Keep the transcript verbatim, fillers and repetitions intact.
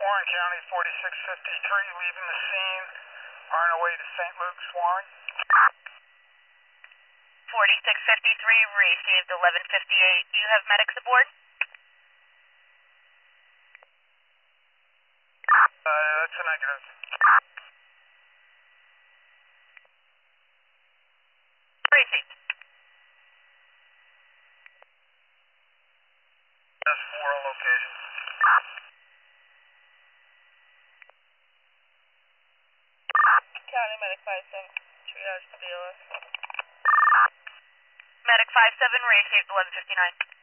Warren County, forty-six fifty-three, leaving the scene, on our way to Saint Luke's, Warren. forty-six fifty-three, received eleven fifty-eight. Do you have medics aboard? Uh, that's a negative. Received. That's four locations. County Medic five seven, triage to B L S. Medic five seven, received eleven fifty-nine.